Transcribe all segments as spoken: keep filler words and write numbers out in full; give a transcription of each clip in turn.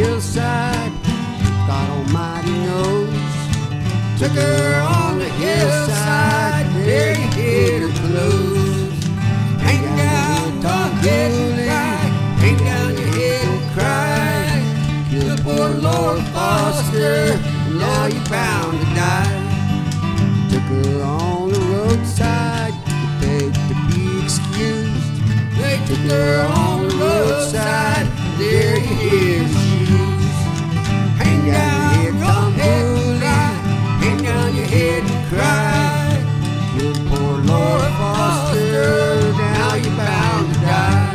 hillside, God Almighty knows. Took her on the hillside, there you hid her clothes. Hang down, talk, get right, hang down your head and cry. Killed poor Laura Foster, Law, you bound to die. Took her on the roadside, begged to be excused. They took her on the roadside, there you hear her shoes. Hang down your head and cry, hang down your head and cry. Killed poor Laura Foster, now you're bound to die.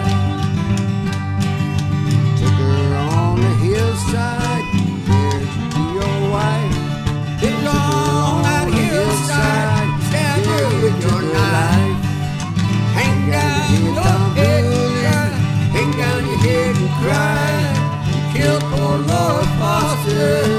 Took her on the hillside, there to be your wife. Took her on that hillside, stab her with your knife. Hang down your head and cry, hang down your head and cry. Kill poor Laura Foster.